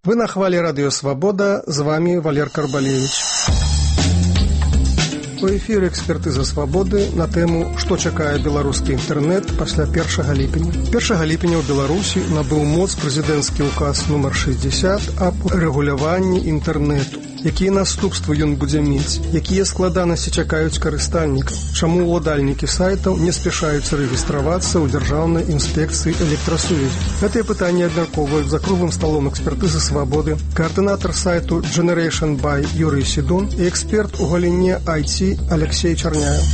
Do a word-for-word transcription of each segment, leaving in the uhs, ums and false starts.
Вы на хвалі радыё «Свабода», з вами Валер Карбалевич. У эфіры «Экспертыза свабоды» на тэму «Што чакае беларускі інтэрнэт пасля першага ліпеня». першага ліпеня ў Беларусі набыў моц прэзідэнцкі ўказ нумар шэсцьдзесят аб рэгуляванні інтэрнэту. Якія наступствы ён будзе мець? Якія складанасці чакаюць карыстальнікаў? Чаму ўладальнікі сайтаў не спяшаюцца рэгістравацца ў Дзяржаўнай інспекцыі электрасувязі? Гэтыя пытанні абмяркоўваюць за круглым сталом «Экспертызы свабоды» каардынатар сайту Generation by Юрый Сідун і эксперт у галіне ай ти Алексей Чарняев.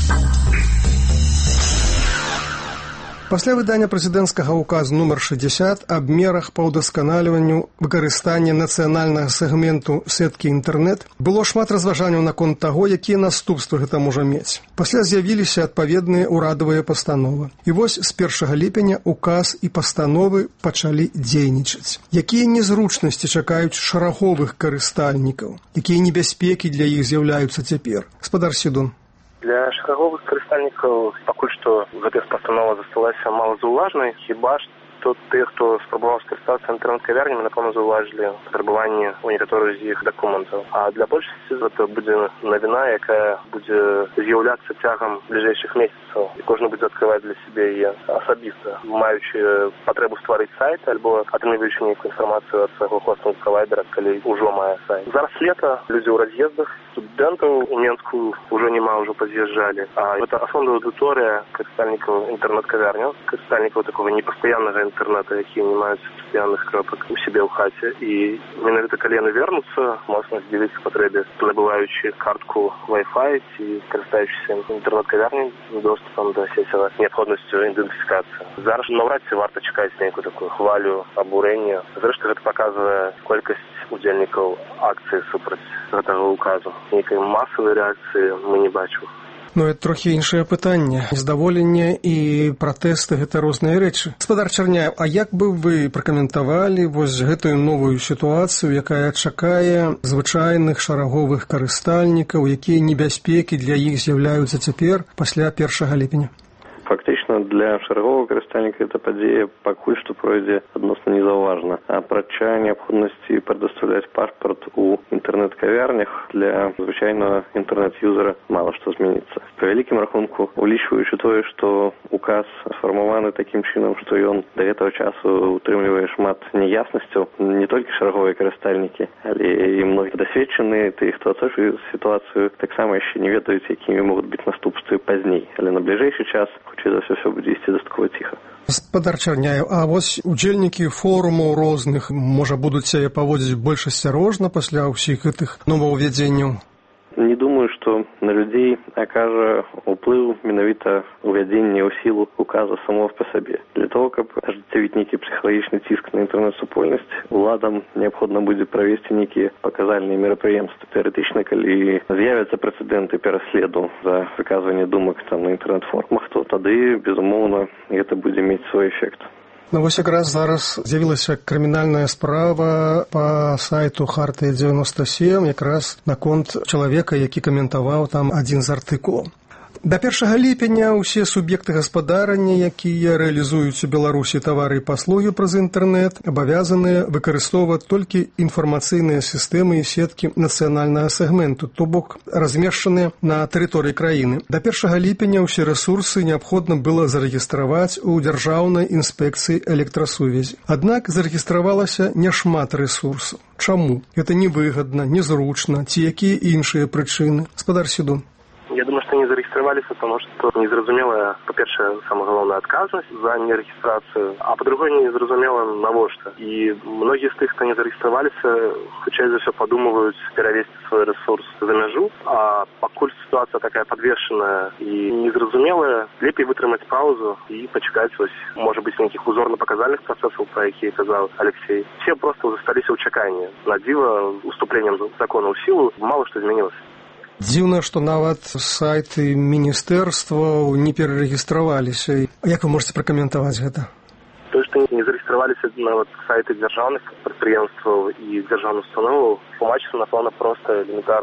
Пасля выдання прэзідэнцкага ўказу нумар шэсцьдесят аб мерах па ўдасканаліванню выкарыстання нацыянальнага сегменту сеткі інтэрнэт было шмат разважанняў наконт таго, якія наступствы гэта можа мець. Пасля з'явіліся адпаведныя ўрадавыя пастановы. І вось з першага ліпеня ўказ і пастановы пачалі дзейнічаць. Якія незручнасці чакаюць шараговых карыстальнікаў? Якія небяспекі для іх з'яўляюцца цяпер? Гаспадар Сідун. Для шараговых карыстальнікаў пакуль што гэтая пастанова засталася малазаўважнай, хіба што тыя, хто спрабаваў скарыстацца інтэрнэт-кавярнямі, напэўна, заўважылі патрабаванні ў некаторых з іх дакументаў. А для большасці гэта будзе навіна, якая будзе з'яўляцца цягам бліжэйшых месяцаў. І кожны будзе адкрываць для сябе яе асабіста, маючы патрэбу стварыць сайт альбо атрымліваючы нейкую інфармацыю ад свайго хостынг правайдера, калі ўжо мае сайт. Зараз лета, людзі ў раз'ездах, студэнтаў у Менску ўжо няма, ўжо паз'язджалі. А гэта асноўная аўдыторыя карыстальнікаў інтэрнэт-кавярняў, карыстальнікаў такога непастаяннага інтэрнэта, якія не маюць пастаянных кропак у сябе ў хаце. І менавіта калі яны вернуцца, моцна здзівіцца патрэбе, набываючы картку Wi-Fi ці карыстаючыся інтэрнэт-кавярняй доступам да сецява неабходнасцю ідэнтыфікацыі. Зараз наўрад ці варта чакаць нейкую такую хвалю абурэння. Зрэшты, гэта паказвае колькасць удзельнікаў акцыі супраць гэтага ўказу. Нейкай масавай рэакцыі мы не бачым. Ну, это трохі іншае пытанне. Нездаволенне і пратэсты – гэта розныя рэчы. Гаспадар Чарняев, а як бы вы пракаментавалі вось гэтую новую сітуацыю, якая чакае звычайных шараговых карыстальнікаў, якія небяспекі для іх з'яўляюцца цяпер пасля першага ліпеня? Фактычна для шараговага карыстальніка эта падзея пакуль што пройдзе адносна незаўважна. Апрача неабходнасці прадастаўляць пашпарт у інтэрнэт-кавярнях для звычайнага інтэрнэт-юзера мала што зменіцца. Па вялікім рахунку, улічваючы тое, што указ сфармаваны такім чынам, што ён да гэтага часу утрымлівае шмат няяснасцяў, не толькі шараговыя карыстальнікі, але і многія дасведчаныя, тыя, хто ацэчвае сітуацыю, таксама яшчэ не ведаюць, якімі могуць быць наступствы пазней. Але на бліжэйшы час хутчэй за ўсё будзе ісці дастаткова ціха. Гаспадар Чарняев, а вось удзельнікі форумаў розных, можа, будуць сябе паводзіць больш асцярожна пасля ўсіх гэтых новаўвядзенняў? Не думаю, што на людзей акажа ўплыў менавіта увядзення ў сілу указа само па сабе. Для того, каб ажыццявіць нейкі псіхалагічны ціск на інтэрнэт-супольнасць, уладам неабходна будзе правесці нейкія паказальныя мерапрыемствы. Тэарэтычна, калі з'явяцца прэцэдэнты пераследу за выказванне думак там на інтэрнэт-форумах, то тады, безумоўна, гэта будзе мець свой эфект. Ну, вось якраз зараз з'явілася крымінальная справа па сайту Хартыя дзевяноста сем якраз наконт чалавека, які каментаваў там адзін з артыкулаў. Да першага ліпеня ўсе суб'екты гаспадарання, якія рэалізуюць у Беларусі тавары і паслугі праз інтэрнэт, абавязаныя выкарыстоўваць толькі інфармацыйныя сістэмы і сеткі нацыянальнага сегменту, то бок размешчаныя на тэрыторыі краіны. Да першага ліпеня ўсе рэсурсы неабходна было зарэгістраваць у Дзяржаўнай інспекцыі электрасувязі. Аднак зарэгістравалася няшмат рэсурсаў. Чаму? Гэта невыгадна, незручна, ці якія іншыя прычыны? Гаспадар Сідун. Я думаю, што не зарэгістраваліся, тому што незразумелая, па-першае, самая галоўная адказнасць за нерэгістрацыю, а па-другое, незразумела навошта. І многія з тых, хто не зарэгістраваліся, хутчэй за ўсё падумваюць перавесці свой рэсурс за мяжу, а пакуль сітуацыя такая падвешаная і незразумелая, лепей вытрымаць паузу і пачакаць, вось, можа быць, нейкіх узорна-паказальных працэсаў, пра якія казаў Алексей. Все проста засталіся ў чаканні. На дзіва, уступленнем закона ў сілу мала што змянілася. Дзіўна, што нават сайты міністэрстваў не перарэгістраваліся. Як вы можете пракаментаваць гэта? Тое, што не зарэгістраваліся нават сайты дзяржаўных прадпрыемстваў і дзяржаўных установаў, тлумачыцца, напэўна, проста элементарным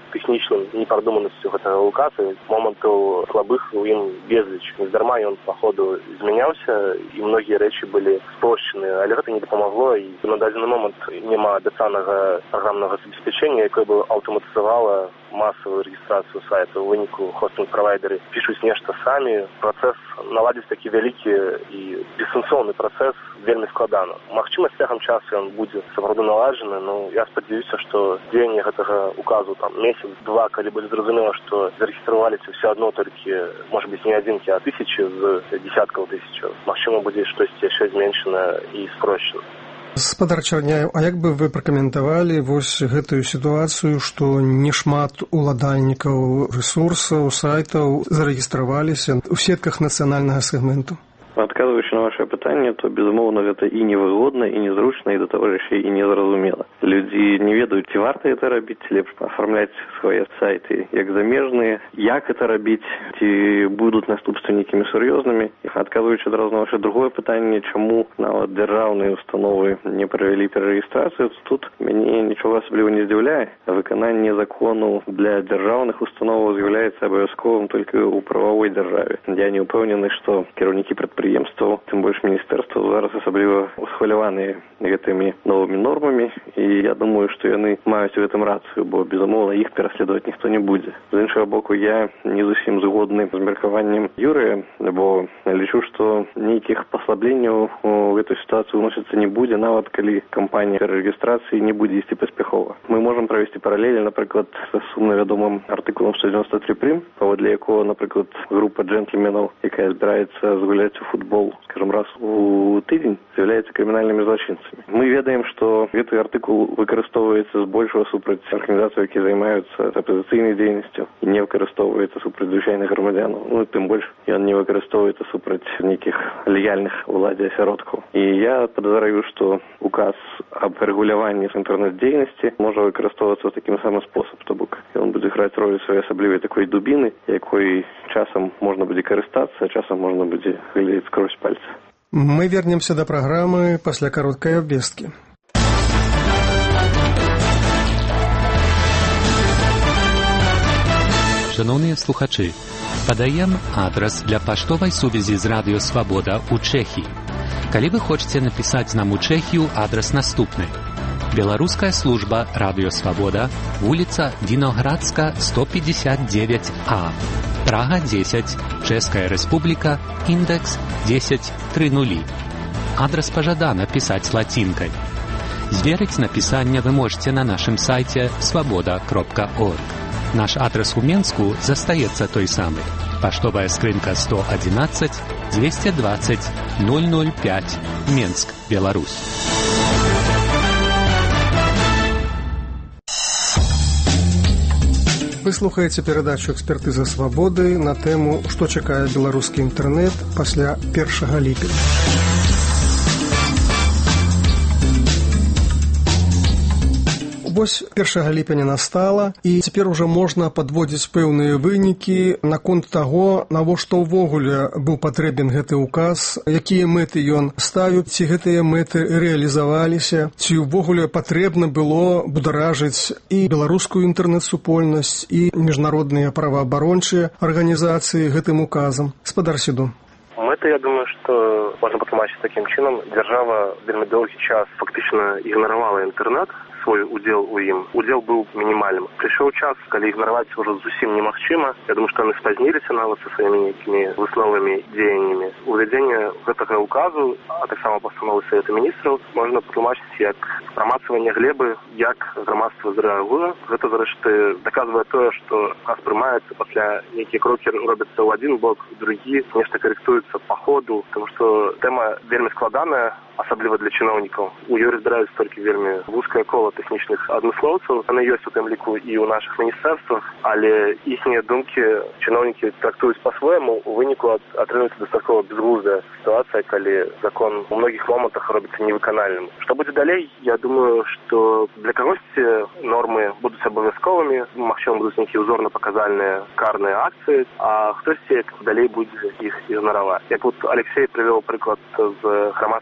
тэхнічным непрадуманасцю гэтага указа, момантаў слабых у ім безліч. Нездарма ён па ходу змяняўся, і многія рэчы былі спрошчаны, але гэта не дапамагло, і на дадзены момант няма дацанага праграмнага забеспячэння, якое бы аўтаматызавала масавую рэгістрацыю сайта. У выніку хостинг-правайдеры пішуць нешта самі. Працэс наладзіць такі вялікі і бессэнсоўны працэс вельмі складана. Магчыма, з цягам часу ён будзе сапраўды наладжаны, но я спадзяюся, што дзеянне гэтага указу там месяц-два, калі будзе зразумела, што зарэгістраваліся ўсё адно толькі, можа быць, не адзінкі, а тысячы з дзесяткаў тысячаў. Магчыма, будзе штосьці яшчэ зменшана і спрошчана. Спадар Чарняеў, а як бы вы пракаментавалі вось гэтую сітуацыю, што не шмат уладальнікаў рэсурсаў, сайтаў зарэгістраваліся ў сетках нацыянальнага сегменту? Адказваючы на ваше пытанне, то, безумоўна, гэта і невыгодна, і незручна, і да таго ж яшчэ і незразумела. Людзі не ведаюць, ці варта гэта рабіць, ці лепш афармляць свае сайты як замежныя, як гэта рабіць, ці будуць наступствы нейкімі сур'ёзнымі. Адказваючы адразу на ваше другое пытанне, чаму нават дзяржаўныя установы не правялі перарэгістрацыю, тут мяне нічога асабліва не здзіўляе. Выкананне закону для дзяржаўных установаў з'яўляецца абавязковым толькі ў прававой дзяржаве. Я не ўпэўнены, што кіраўнікі прадпрыемстваў, тым больш міністэрства, зараз асабліва усхваляваныя гэтымі новымі нормамі, і я думаю, што яны маюць у гэтым рацыю, бо, безумоўна, іх пераследаваць ніхто не будзе. З іншага боку, я не зусім згодны з меркаваннем Юрыя, бо лічу, што нейкіх паслабленняў у гэту сітуацыю ўносіцца не будзе, нават калі кампанія перарэгістрацыі не будзе ісці паспяхова. Мы можам правесці паралелі, напрыклад, з сумна вядомым артыкулам сто дзевяносто три прим, паводле якога, напрыклад, група джентльменаў, якая збіраецца згуляць у футбол, скажем, раз у тыдзень, з'яўляецца крымінальнымі злачынцамі. Мы ведаем, што гэты артыкул выкарыстоўваецца збольшага супраць арганізацый, якія займаюцца апазіцыйнай дзейнасцю, і не выкарыстоўваецца супраць звычайных грамадзянаў. Ну, тым больш, ён не выкарыстоўваецца супраць нейкіх легальных уладзе асяродкаў. І я падазраю, што указ аб рэгуляванні інтэрнэт-дзейнасці можа выкарыстоўвацца такім самым спосаб, то бок ён будзе граць ролю сваёй асаблівай такой дубіны, якой часам можна будзе карыстацца, а часам можна будзе глядзець скрозь пальцы. Мы вернемся да праграмы пасля кароткай абвесткі. Шановныя слухачы, падаем адрас для паштовай сувязі з Радыё Свабода ў Чэхіі. Калі вы хочаце напісаць нам у Чэхію, адрас наступны. Беларуская служба Радыё Свабода, вуліца Віноградска, сто пятьдесят девять А, Прага дзесяць, Чэшская Рэспубліка, індекс десять тридцать. Адрас пажадана пісаць лацінкай. Зверыць напісанне вы можете на нашым сайце свабода кропка орг. Наш адрес у Менску застаецца той самы. Паштовая скрынка сто одиннадцать двести двадцать ноль ноль пять, Менск, Беларусь. Вы слухаеце перадачу «Экспертыза свабоды» на тэму «Што чакае беларускі інтэрнэт пасля першага ліпеня». Вось першага ліпеня настала, і цяпер ужо можна падводзіць пэўныя вынікі наконт таго, навошта ўвогуле быў патрэбен гэты ўказ, якія мэты ён ставіў, ці гэтыя мэты рэалізаваліся, ці ўвогуле патрэбна было бударажыць і беларускую інтэрнэт-супольнасць, і міжнародныя праваабарончыя арганізацыі гэтым указам. Спадар Сіду. Мэта, я думаю, што можна патлумачыць такім чынам. Дзяржава вельмі доўгі час фактычна ігнаравала інтэрнэт, свой удзел у ім. Удзел быў мінімальным. Прыйшоў час, калі ігнараваць ўжо зусім немагчыма. Я думаю, што яны спазніліся нават са сваімі нейкімі высновамі, дзеяннямі. Увядзенне гэтага указу, а таксама пастановы Савета Міністраў, можна патлумачыць як прамацванне глебы, як грамадства зрэагуе. Гэта, зрэшты, даказвае тое, што указ прымаецца, пасля нейкія крокі робяцца ў адзін бок, у другі, нешта карэктуецца па ходу, тому што тэма вельмі складаная, асабліва для чыноўнікаў. У ёй разбіраюцца толькі вельмі вузкае кола тэхнічных адмыслоўцаў. Яны ёсць у тым ліку і ў нашых міністэрствах, але іхнія думкі чыноўнікі трактуюць па-свойму. У выніку атрымаецца дастаткова безглуздая сітуацыя, калі закон у многіх момантах робіцца невыканальным. Што будзе далей? Я думаю, што для кагосьці нормы будуць абавязковымі, магчыма, будуць нейкія узорна-паказальныя карныя акцыі, а хтосьці далей будзе іх ігнараваць. Як вот Алексей прывёў прыклад з грамадскімі аб'яднаннямі,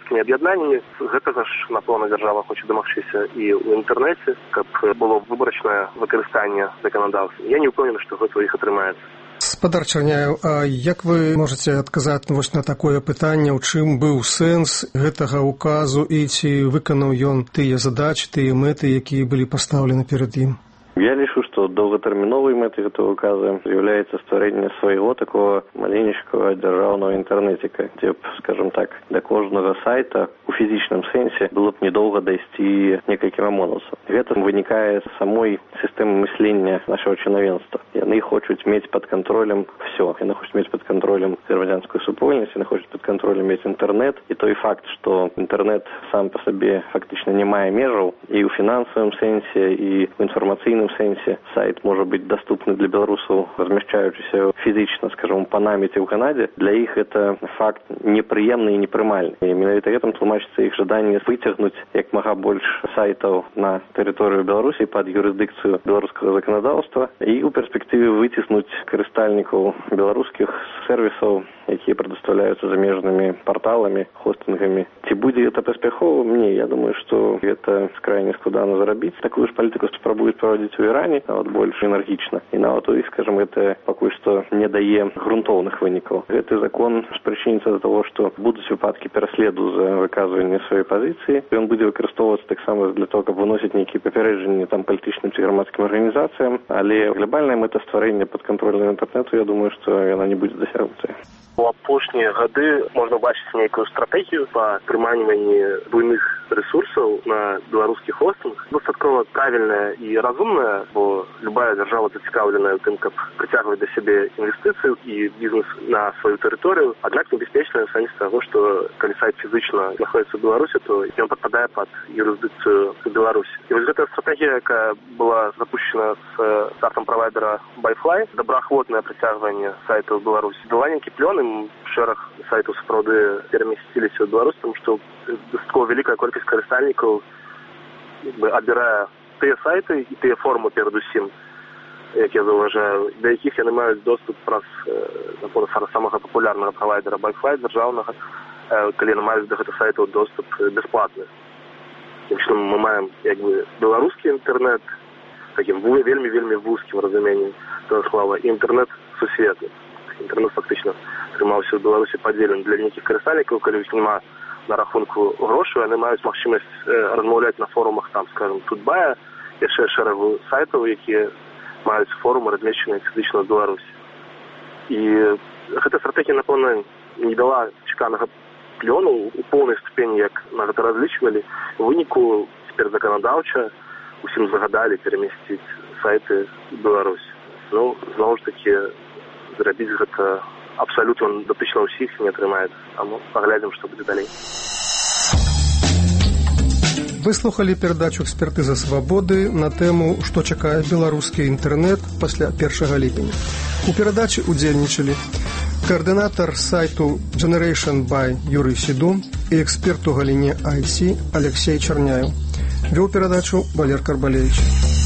прызнанні гэтага ж, напэўна, дзяржава хоча дамагчыся і ў інтэрнэце, каб было выбарачнае выкарыстанне заканадаўства. Я не ўпэўнены, што гэта ў іх атрымаецца. Спадар Чарняеў, а як вы можаце адказаць вось на такое пытанне, у чым быў сэнс гэтага указу і ці выканаў ён тыя задачы, тыя мэты, якія былі пастаўлены перад ім? Я лічу, што доўгатэрміновай мэтай гэтага указа з'яўляецца стварэнне свайго такого маленечкага дзяржаўнага інтэрнэціка, дзе б, скажем так, да кожнага сайта у фізічным сэнсе было б недоўга дайсці некалькі мамонаўцаў. Гэта вынікае з самой сістэмы мыслення нашага чынавенства. Яны хочуць мець пад кантролем все. Яны хочуць мець пад кантролем грамадзянскую супольнасць, яны хочуць пад кантролем мець інтэрнэт. І той факт, што інтэрнэт сам па сабе фактычна не мае межаў і ў фінансавым сэнсе, і ў інфармацыйным сэнсе сайт можа быць даступны для беларусаў, размяшчаючыся фізічна, скажем, па намеце ў Канадзе. Для іх это факт непрыемны і непрымальны. І менавіта гэтым тлумачыцца іх жаданне выцягнуць як мага больш сайтаў на тэрыторыю Беларусі пад юрысдыкцыю беларускага заканадаўства і ў перспектыве выціснуць карыстальнікаў беларускіх сервісаў, якія прадастаўляюцца замежнымі парталамі, хостынгамі. Ці будзе гэта паспяховым? Не, я думаю, што гэта скрайне складана зарабіць. Такую ж палітыку спрабуюць праводзіць у Іране, нават больш энергічна. І нават у іх, скажем, гэта пакуль што не дае грунтоўных вынікаў. Гэты закон спрычыніцца да таго, што будуць выпадкі пераследу за выказванне сваёй пазіцыі. Ён будзе выкарыстоўвацца таксама для того, каб выносіць нейкія папярэджанні там палітычным ці грамадскім арганізацыям, але глобальная мэта стварэння падкантрольнага інтэрнэту, я думаю, што яна не будзе дасягнутая. У апошнія гады можна бачыць нейкую стратэгію па прыманьванні буйных рэсурсаў на беларускі хостынг. Дастаткова правільная і разумная, бо любая дзяржава зацікаўленая ў тым, каб прыцягваць да сябе інвестыцыю і бізнес на сваю тэрыторыю. Аднак небяспечная сэнс таго, што калі сайт фізычна знаходзіцца ў Беларусі, то ён падпадае пад юрысдыкцыю Беларусі. І вось гэтая стратэгія, якая была запущена з стартам правайдера Байфлай, добраахвотнае прыцягванне сайтаў Беларусі, дала нейкі плён, шэраг сайтаў сапраўды перамясціліся ў Беларусь, тому што дастаткова вялікая колькасць карыстальнікаў адбірае тыя сайты і тыя форумы перадусім, як я заўважаю, да якіх яны маюць доступ праз напэўна самага папулярнага правайдера Байфлай дзяржаўнага, калі яны маюць да гэтых сайтаў доступ бясплатны. Такім мы маем як бы беларускі інтэрнэт такім вельмі-вельмі вузкім разуменнем того слова і інтэрнэт сусветны. Інтэрнэт фактычна трымаўся ў Беларусі падзелены для нейкіх карыстальнікаў, калі іх няма на рахунку грошай, яны маюць магчымасць размаўляць на форумах, там, скажем, Тутбая, яшчэ шэрагу сайтаў, якія маюць форумы, размешчаныя фізычна ў Беларусі. І гэта стратэгія, напэўна, не дала чаканага плёну у поўнай ступені, як на гэта разлічвалі. У выніку цяпер заканадаўча усім загадалі перамесціць сайты ў Беларусі. Ну, зноў ж такі, зрабіць гэта абсалютна датычна ўсіх не атрымаецца. Таму паглядзім, што будзе далей. Вы слухалі перадачу «Экспертыза свабоды» на тэму «Што чакае беларускі інтэрнэт пасля першага ліпеня». У перадачы удзельнічалі каардынатар сайту Generation by Юрый Сідун і эксперт у галіне ай ти Алексей Чарняеў. Вёў перадачу Валер Карбалевич.